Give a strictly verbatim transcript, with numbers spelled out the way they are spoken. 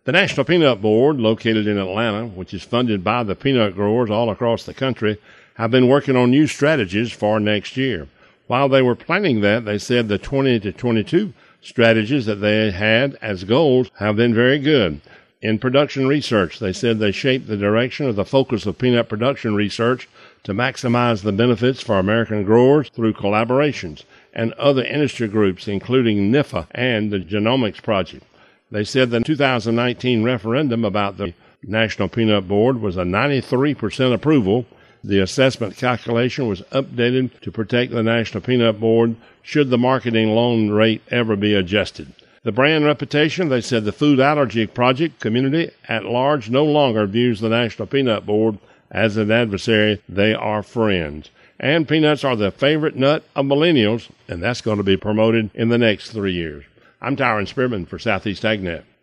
The National Peanut Board, located in Atlanta, which is funded by the peanut growers all across the country, have been working on new strategies for next year. While they were planning that, they said the twenty to twenty-two strategies that they had as goals have been very good. In production research, they said they shaped the direction of the focus of peanut production research to maximize the benefits for American growers through collaborations and other industry groups, including N I F A and the Genomics Project. They said the two thousand nineteen referendum about the National Peanut Board was a ninety-three percent approval. The assessment calculation was updated to protect the National Peanut Board should the marketing loan rate ever be adjusted. The brand reputation, they said the Food Allergy Project community at large no longer views the National Peanut Board as an adversary. They are friends. And peanuts are the favorite nut of millennials, and that's going to be promoted in the next three years. I'm Tyron Spearman for Southeast AgNet.